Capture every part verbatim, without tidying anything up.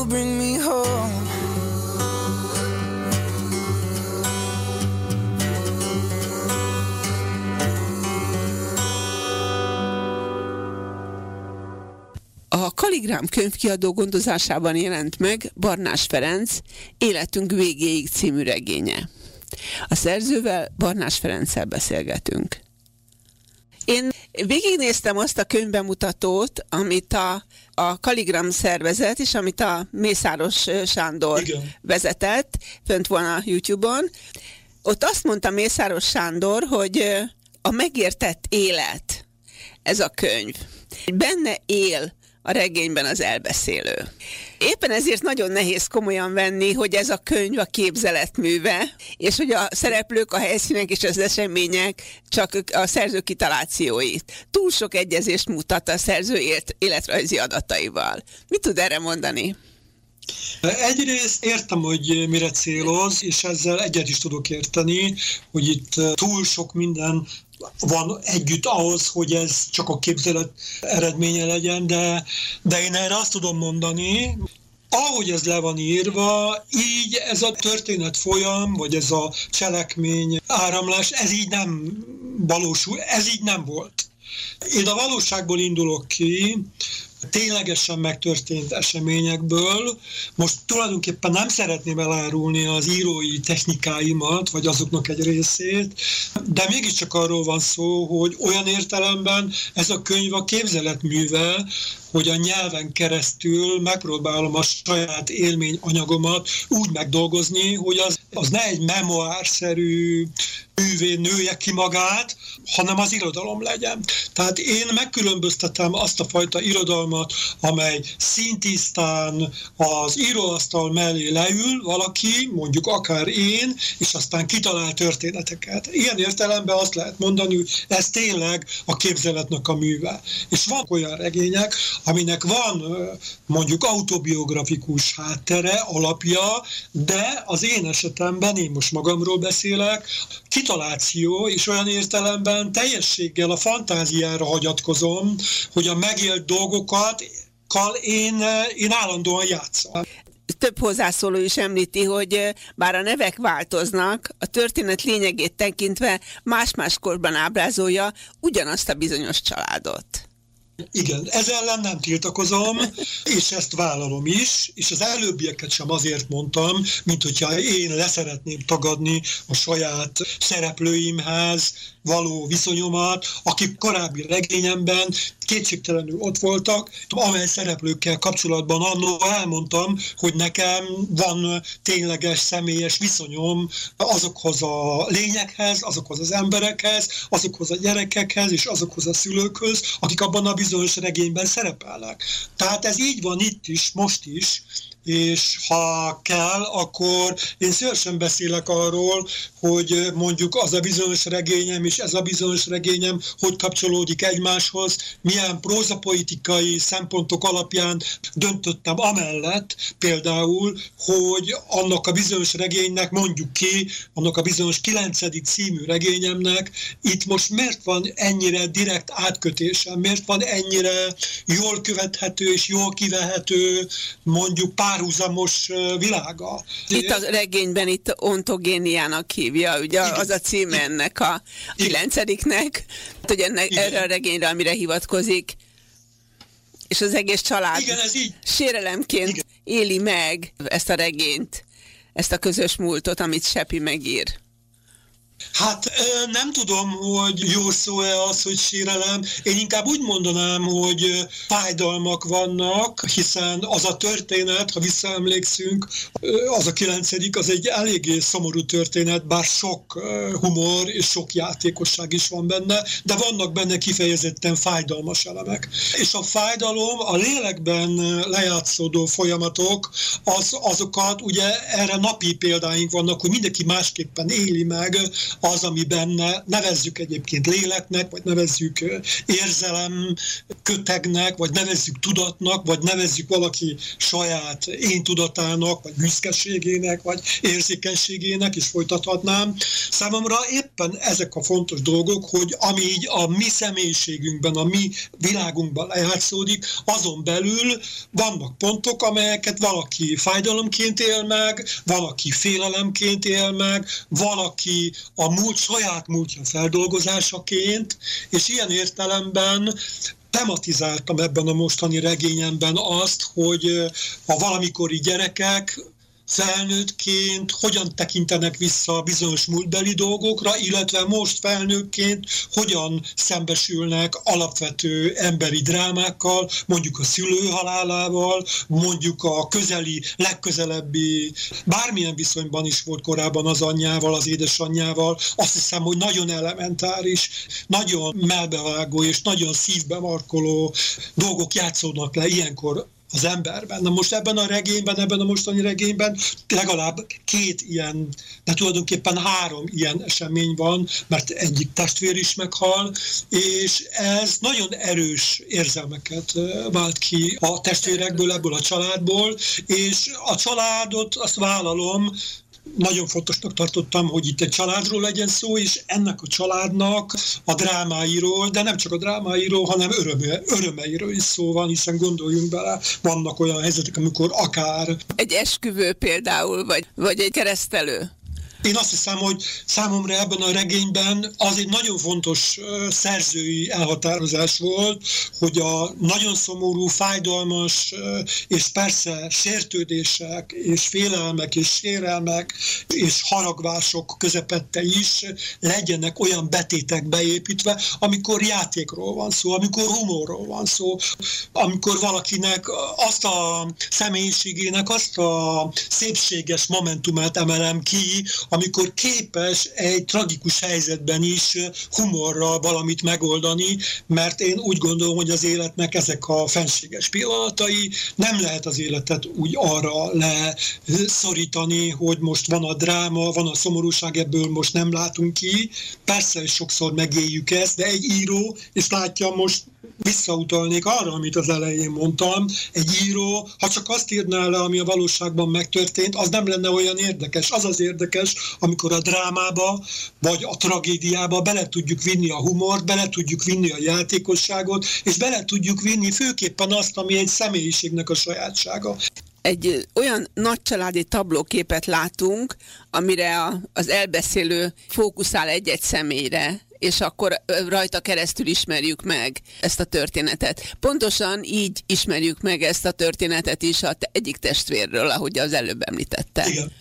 bring me home. A Kaligrám könyvkiadó gondozásában jelent meg Barnás Ferenc Életünk végéig című regénye. A szerzővel, Barnás Ferenccel beszélgetünk. Én végignéztem azt a könyvbemutatót, amit a, a Kaligrám szervezet, és amit a Mészáros Sándor Igen. vezetett, fönt van a YouTube-on. Ott azt mondta Mészáros Sándor, hogy a megértett élet, ez a könyv. Benne él a regényben az elbeszélő. Éppen ezért nagyon nehéz komolyan venni, hogy ez a könyv a képzeletműve, és hogy a szereplők, a helyszínek és az események csak a szerző kitalációit. Túl sok egyezést mutat a szerző élet, életrajzi adataival. Mit tud erre mondani? Egyrészt értem, hogy mire céloz, és ezzel egyet is tudok érteni, hogy itt túl sok minden van együtt ahhoz, hogy ez csak a képzelet eredménye legyen, de, de én erre azt tudom mondani, ahogy ez le van írva, így ez a történet folyam, vagy ez a cselekmény áramlás, ez így nem valósul, ez így nem volt. Én a valóságból indulok ki, ténylegesen megtörtént eseményekből. Most tulajdonképpen nem szeretném elárulni az írói technikáimat, vagy azoknak egy részét, de mégiscsak arról van szó, hogy olyan értelemben ez a könyv a képzeletműve, hogy a nyelven keresztül megpróbálom a saját élményanyagomat úgy megdolgozni, hogy az, az ne egy memoárszerű művé nője ki magát, hanem az irodalom legyen. Tehát én megkülönböztetem azt a fajta irodalmat, amely szintisztán az íróasztal mellé leül valaki, mondjuk akár én, és aztán kitalál történeteket. Ilyen értelemben azt lehet mondani, hogy ez tényleg a képzeletnek a műve. És van olyan regények, aminek van mondjuk autobiografikus háttere, alapja, de az én esetemben, én most magamról beszélek, kitaláció, és olyan értelemben teljességgel a fantáziára hagyatkozom, hogy a megélt dolgokat én, én állandóan játszom. Több hozzászóló is említi, hogy bár a nevek változnak, a történet lényegét tekintve más-más korban ábrázolja ugyanazt a bizonyos családot. Igen, ezzel ellen nem tiltakozom, és ezt vállalom is, és az előbbieket sem azért mondtam, mint hogyha én leszeretném tagadni a saját szereplőimhez való viszonyomat, akik korábbi regényemben kétségtelenül ott voltak, amely szereplőkkel kapcsolatban annól elmondtam, hogy nekem van tényleges személyes viszonyom azokhoz a lényekhez, azokhoz az emberekhez, azokhoz a gyerekekhez és azokhoz a szülőkhöz, akik abban a bizonyos regényben szerepelnek. Tehát ez így van itt is, most is, és ha kell, akkor én szívesen beszélek arról, hogy mondjuk az a bizonyos regényem és ez a bizonyos regényem hogy kapcsolódik egymáshoz, milyen prózapolitikai szempontok alapján döntöttem amellett például, hogy annak a bizonyos regénynek, mondjuk ki, annak a bizonyos kilencedik című regényemnek itt most miért van ennyire direkt átkötése, miért van ennyire jól követhető és jól kivehető mondjuk párhuzamos világa. Itt a regényben itt ontogéniának hívja, ugye Igen. az a cím ennek a kilencediknek, hogy ennek, erre a regényre, amire hivatkozik, és az egész család Igen, ez így. sérelemként Igen. éli meg ezt a regényt, ezt a közös múltot, amit Seppi megír. Hát nem tudom, hogy jó szó-e az, hogy sérelem. Én inkább úgy mondanám, hogy fájdalmak vannak, hiszen az a történet, ha visszaemlékszünk, az a kilencedik, az egy eléggé szomorú történet, bár sok humor és sok játékosság is van benne, de vannak benne kifejezetten fájdalmas elemek. És a fájdalom, a lélekben lejátszódó folyamatok, az, azokat ugye erre napi példáink vannak, hogy mindenki másképpen éli meg az, ami benne, nevezzük egyébként léleknek, vagy nevezzük érzelem kötegnek, vagy nevezzük tudatnak, vagy nevezzük valaki saját én tudatának, vagy büszkeségének, vagy érzékenységének, és folytathatnám. Számomra éppen ezek a fontos dolgok, hogy ami így a mi személyiségünkben, a mi világunkban lejátszódik, azon belül vannak pontok, amelyeket valaki fájdalomként él meg, valaki félelemként él meg, valaki a múlt, saját múltja feldolgozásaként, és ilyen értelemben tematizáltam ebben a mostani regényemben azt, hogy a valamikori gyerekek felnőttként hogyan tekintenek vissza bizonyos múltbeli dolgokra, illetve most felnőttként hogyan szembesülnek alapvető emberi drámákkal, mondjuk a szülő halálával, mondjuk a közeli, legközelebbi, bármilyen viszonyban is volt korábban az anyjával, az édesanyjával, azt hiszem, hogy nagyon elementáris, nagyon melbevágó és nagyon szívbe markoló dolgok játszódnak le ilyenkor az emberben. Na most ebben a regényben, ebben a mostani regényben legalább két ilyen, de tulajdonképpen három ilyen esemény van, mert egyik testvér is meghal, és ez nagyon erős érzelmeket vált ki a testvérekből, ebből a családból, és a családot azt vállalom, nagyon fontosnak tartottam, hogy itt egy családról legyen szó, és ennek a családnak a drámáiról, de nem csak a drámáiról, hanem öröme, örömeiről is szó van, hiszen gondoljunk bele, vannak olyan helyzetek, amikor akár... Egy esküvő például, vagy, vagy egy keresztelő. Én azt hiszem, hogy számomra ebben a regényben az egy nagyon fontos szerzői elhatározás volt, hogy a nagyon szomorú, fájdalmas, és persze sértődések, és félelmek, és sérelmek, és haragvások közepette is legyenek olyan betétek beépítve, amikor játékról van szó, amikor humorról van szó, amikor valakinek azt a személyiségének azt a szépséges momentumát emelem ki, amikor képes egy tragikus helyzetben is humorral valamit megoldani, mert én úgy gondolom, hogy az életnek ezek a fenséges pillanatai, nem lehet az életet úgy arra leszorítani, hogy most van a dráma, van a szomorúság, ebből most nem látunk ki. Persze, sokszor megéljük ezt, de egy író, és látja, most visszautalnék arra, amit az elején mondtam, egy író, ha csak azt írná le, ami a valóságban megtörtént, az nem lenne olyan érdekes. Az az érdekes, amikor a drámába, vagy a tragédiába bele tudjuk vinni a humort, bele tudjuk vinni a játékosságot, és bele tudjuk vinni főképpen azt, ami egy személyiségnek a sajátsága. Egy olyan nagycsaládi tablóképet látunk, amire a, az elbeszélő fókuszál egy-egy személyre, és akkor rajta keresztül ismerjük meg ezt a történetet. Pontosan így ismerjük meg ezt a történetet is a egyik testvérről, ahogy az előbb említette. Igen.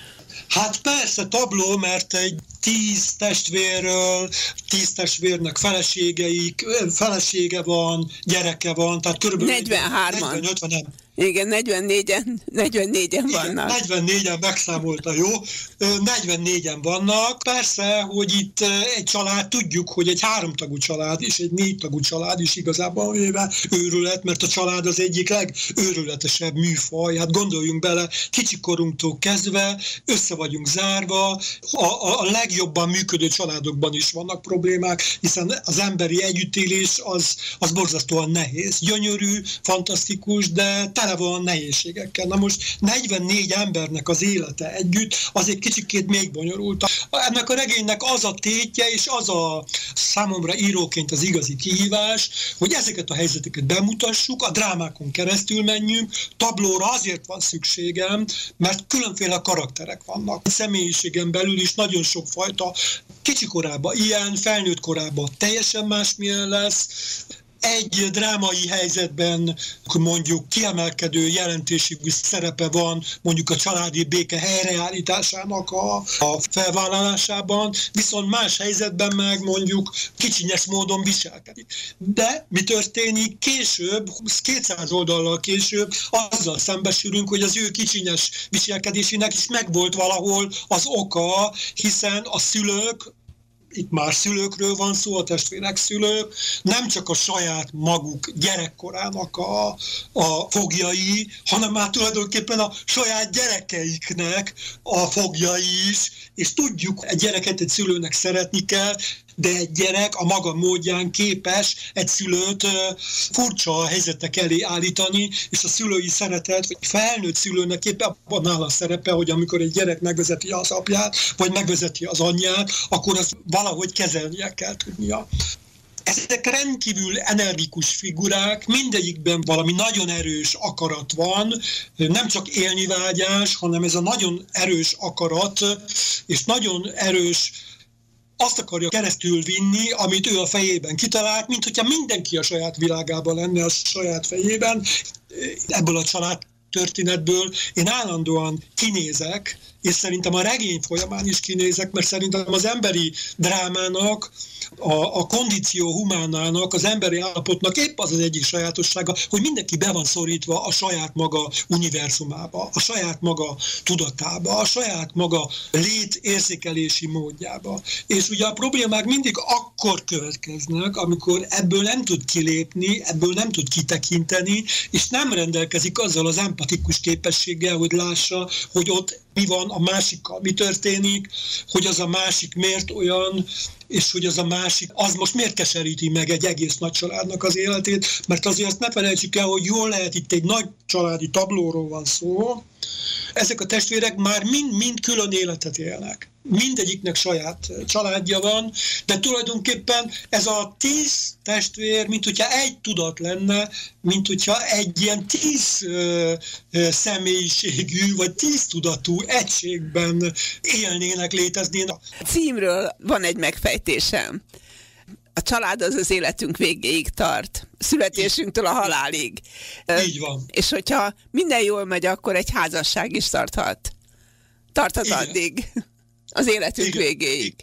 Hát persze tabló, mert egy tíz testvérről, tíz testvérnek feleségeik, felesége van, gyereke van, tehát körülbelül negyvenhárman. negyven-ötven. Igen, negyvennégyen, negyvennégyen Igen, vannak. negyvennégyen megszámolta, jó? negyvennégyen vannak. Persze, hogy itt egy család, tudjuk, hogy egy háromtagú család és egy négytagú család is igazából véve őrület, mert a család az egyik legőrületesebb műfaj. Hát gondoljunk bele, kicsikorunktól kezdve össze vagyunk zárva, a, a, a legjobban működő családokban is vannak problémák, hiszen az emberi együttélés az, az borzasztóan nehéz. Gyönyörű, fantasztikus, de tele van nehézségekkel. Na most negyvennégy embernek az élete együtt, az egy kicsikét még bonyolult. Ennek a regénynek az a tétje, és az a számomra íróként az igazi kihívás, hogy ezeket a helyzeteket bemutassuk, a drámákon keresztül menjünk, tablóra azért van szükségem, mert különféle karakterek vannak. A személyiségen belül is nagyon sokfajta, kicsi korában ilyen, felnőtt korában teljesen másmilyen lesz. Egy drámai helyzetben mondjuk kiemelkedő jelentőségű szerepe van mondjuk a családi béke helyreállításának a, a felvállalásában, viszont más helyzetben meg mondjuk kicsinyes módon viselkedik. De mi történik később, kétszáz oldallal később, azzal szembesülünk, hogy az ő kicsinyes viselkedésének is megvolt valahol az oka, hiszen a szülők itt már szülőkről van szó, a testvérek szülők, nem csak a saját maguk gyerekkorának a, a foglyai, hanem már tulajdonképpen a saját gyerekeiknek a foglyai is, és tudjuk, egy gyereket egy szülőnek szeretni kell, de egy gyerek a maga módján képes egy szülőt furcsa helyzetek elé állítani, és a szülői szeretet, vagy felnőtt szülőnek éppen abban áll a szerepe, hogy amikor egy gyerek megvezeti az apját, vagy megvezeti az anyját, akkor azt valahogy kezelnie kell tudnia. Ezek rendkívül energikus figurák, mindegyikben valami nagyon erős akarat van, nem csak élnivágyás, hanem ez a nagyon erős akarat, és nagyon erős azt akarja keresztül vinni, amit ő a fejében kitalált, mint hogyha mindenki a saját világában lenne, a saját fejében. Ebből a család történetből én állandóan kinézek, és szerintem a regény folyamán is kinézek, mert szerintem az emberi drámának, a, a kondíció humánának, az emberi állapotnak épp az az egyik sajátossága, hogy mindenki be van szorítva a saját maga univerzumába, a saját maga tudatába, a saját maga létérzékelési módjába. És ugye a problémák mindig akkor következnek, amikor ebből nem tud kilépni, ebből nem tud kitekinteni, és nem rendelkezik azzal az empatikus képességgel, hogy lássa, hogy ott mi van a másikkal, mi történik, hogy az a másik miért olyan, és hogy az a másik, az most miért keseríti meg egy egész nagy családnak az életét, mert azért azt ne felejtsük el, hogy jól lehet, itt egy nagy családi tablóról van szó, ezek a testvérek már mind-mind külön életet élnek. Mindegyiknek saját családja van, de tulajdonképpen ez a tíz testvér, mint hogyha egy tudat lenne, mint hogyha egy ilyen tíz ö, ö, személyiségű, vagy tíz tudatú egységben élnének, léteznének. A címről van egy megfejtésem. A család az az életünk végéig tart. Születésünktől a halálig. Így van. És hogyha minden jól megy, akkor egy házasság is tarthat. Tarthat igen. Addig. Az életünk igen. végéig.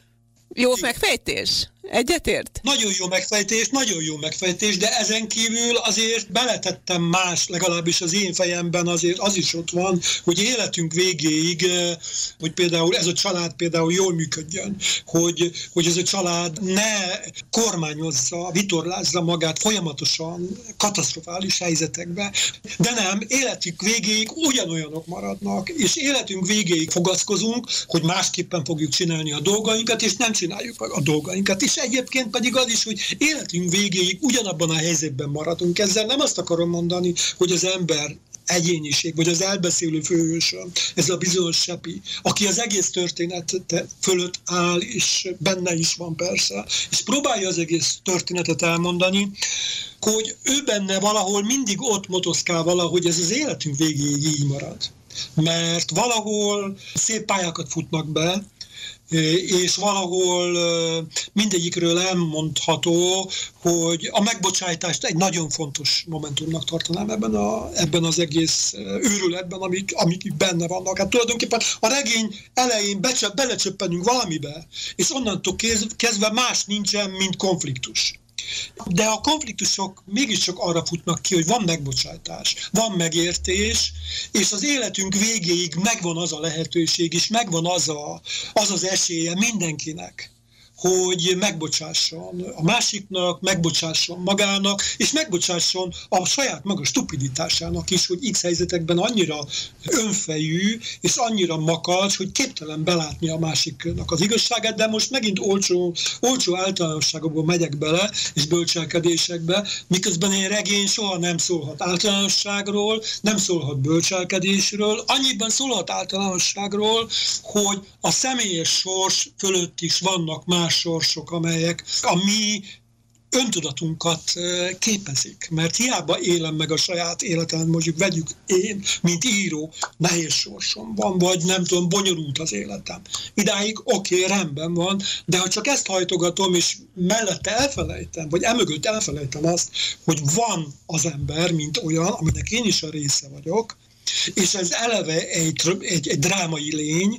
Jó igen. megfejtés? Egyetért? Nagyon jó megfejtés, nagyon jó megfejtés, de ezen kívül azért beletettem más, legalábbis az én fejemben azért az is ott van, hogy életünk végéig, hogy például ez a család például jól működjön, hogy, hogy ez a család ne kormányozza, vitorlázza magát folyamatosan katasztrofális helyzetekbe, de nem, életünk végéig ugyanolyanok maradnak, és életünk végéig fogaszkozunk, hogy másképpen fogjuk csinálni a dolgainkat, és nem csináljuk a dolgainkat. És egyébként pedig az is, hogy életünk végéig ugyanabban a helyzetben maradunk. Ezzel nem azt akarom mondani, hogy az ember egyéniség, vagy az elbeszélő főhősöm, ez a bizonyos Sepi, aki az egész történet fölött áll, és benne is van persze, és próbálja az egész történetet elmondani, hogy ő benne valahol mindig ott motoszkál valahogy ez az életünk végéig így marad. Mert valahol szép pályákat futnak be, és valahol mindegyikről elmondható, hogy a megbocsájtást egy nagyon fontos momentumnak tartanám ebben, a, ebben az egész őrületben, amik, amik benne vannak. Hát tulajdonképpen a regény elején becsep, belecsöppenünk valamibe, és onnantól kezdve más nincsen, mint konfliktus. De a konfliktusok mégiscsak arra futnak ki, hogy van megbocsátás, van megértés, és az életünk végéig megvan az a lehetőség, és megvan az a, az, az esélye mindenkinek, hogy megbocsásson a másiknak, megbocsásson magának, és megbocsásson a saját maga stupiditásának is, hogy X helyzetekben annyira önfejű, és annyira makacs, hogy képtelen belátni a másiknak az igazságát, de most megint olcsó, olcsó általánosságokból megyek bele, és bölcselkedésekbe, miközben egy regény soha nem szólhat általánosságról, nem szólhat bölcselkedésről, annyiban szólhat általánosságról, hogy a személyes sors fölött is vannak más sorsok, amelyek a mi öntudatunkat képezik. Mert hiába élem meg a saját életemet, mondjuk vegyük én, mint író, nehéz sorsom van, vagy nem tudom, bonyolult az életem. Idáig oké, okay, rendben van, de ha csak ezt hajtogatom, és mellette elfelejtem, vagy emögött elfelejtem azt, hogy van az ember, mint olyan, aminek én is a része vagyok, és ez eleve egy, egy, egy drámai lény,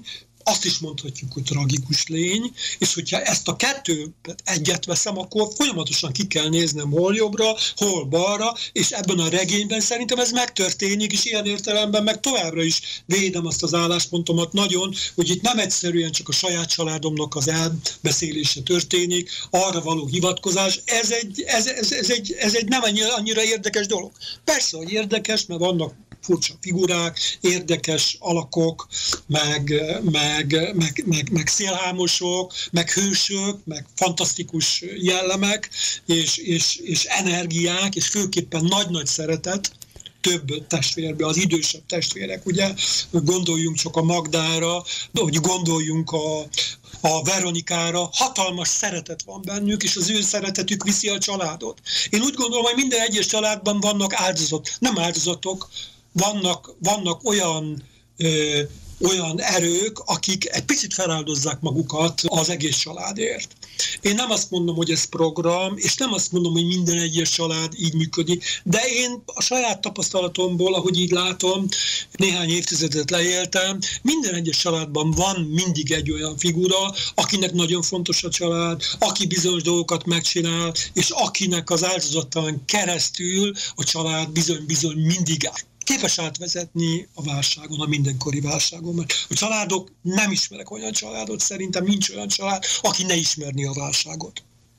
azt is mondhatjuk, hogy tragikus lény, és hogyha ezt a kettőt egyet veszem, akkor folyamatosan ki kell néznem hol jobbra, hol balra, és ebben a regényben szerintem ez megtörténik, és ilyen értelemben meg továbbra is védem azt az álláspontomat nagyon, hogy itt nem egyszerűen csak a saját családomnak az elbeszélése történik, arra való hivatkozás, ez egy, ez, ez, ez egy, ez egy nem annyira, annyira érdekes dolog. Persze, hogy érdekes, mert vannak furcsa figurák, érdekes alakok, meg, meg, meg, meg, meg szélhámosok, meg hősök, meg fantasztikus jellemek, és, és, és energiák, és főképpen nagy-nagy szeretet több testvérbe, az idősebb testvérek, ugye, gondoljunk csak a Magdára, hogy gondoljunk a, a Veronikára, hatalmas szeretet van bennük, és az ő szeretetük viszi a családot. Én úgy gondolom, hogy minden egyes családban vannak áldozat, nem áldozatok, vannak, vannak olyan, ö, olyan erők, akik egy picit feláldozzák magukat az egész családért. Én nem azt mondom, hogy ez program, és nem azt mondom, hogy minden egyes család így működik, de én a saját tapasztalatomból, ahogy így látom, néhány évtizedet leéltem, minden egyes családban van mindig egy olyan figura, akinek nagyon fontos a család, aki bizonyos dolgokat megcsinál, és akinek az áldozatán keresztül a család bizony-bizony mindig képes átvezetni a válságon, a mindenkori válságon. Mert a családok, nem ismerek olyan családot, szerintem nincs olyan család, aki ne ismerni a válságot.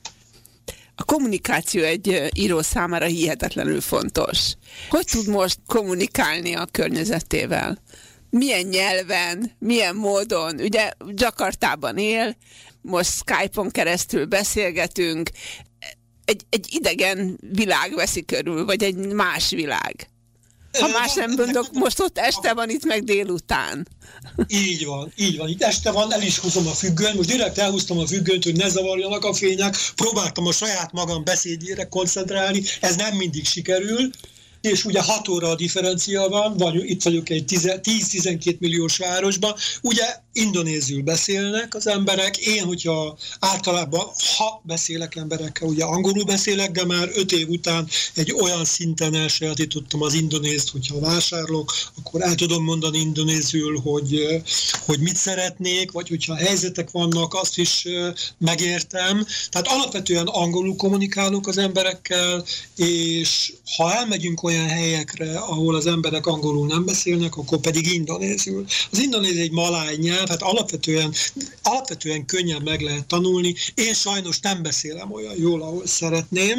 A kommunikáció egy író számára hihetetlenül fontos. Hogy tud most kommunikálni a környezetével? Milyen nyelven, milyen módon? Ugye Jakartában él, most Skype-on keresztül beszélgetünk, egy, egy idegen világ veszi körül, vagy egy más világ. Ha más nem mondok, most ott este van, itt meg délután. Így van, így van. Itt este van, el is húzom a függönyt. Most direkt elhúztam a függönyt, hogy ne zavarjanak a fények. Próbáltam a saját magam beszédjére koncentrálni, ez nem mindig sikerül. És ugye hat óra a differencia van, vagy itt vagyok egy tíz-tizenkét milliós városban, ugye indonézül beszélnek az emberek, én, hogyha általában, ha beszélek emberekkel, ugye angolul beszélek, de már öt év után egy olyan szinten elsajátítottam az indonézt, hogyha vásárolok, akkor el tudom mondani indonézül, hogy, hogy mit szeretnék, vagy hogyha helyzetek vannak, azt is megértem. Tehát alapvetően angolul kommunikálunk az emberekkel, és ha elmegyünk olyan helyekre, ahol az emberek angolul nem beszélnek, akkor pedig indonézül. Az indonéz egy maláj nyelv, hát alapvetően, alapvetően könnyen meg lehet tanulni. Én sajnos nem beszélem olyan jól, ahol szeretném,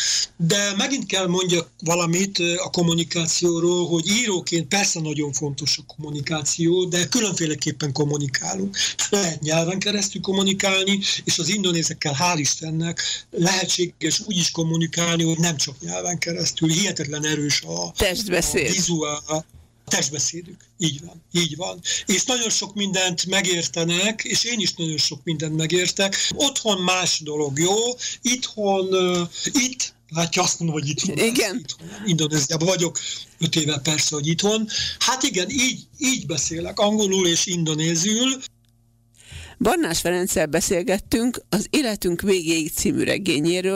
de megint kell mondjak valamit a kommunikációról, hogy íróként persze nagyon fontos a kommunikáció, de különféleképpen kommunikálunk. Lehet nyelven keresztül kommunikálni, és az indonézekkel hál' Istennek lehetséges úgy is kommunikálni, hogy nem csak nyelven keresztül. Hihetetlen erős a, testbeszéd. a vizuál, testbeszédük. Így van, így van. És nagyon sok mindent megértenek, és én is nagyon sok mindent megértek. Otthon más dolog, jó? Itthon, uh, itt, látja, azt mondom, hogy itthon. Igen. Itthon. Indonéziában vagyok, öt éve persze, hogy itthon. Hát igen, így, így beszélek, angolul és indonézül. Barnás Ferenccel beszélgettünk az Életünk végéig című regényéről,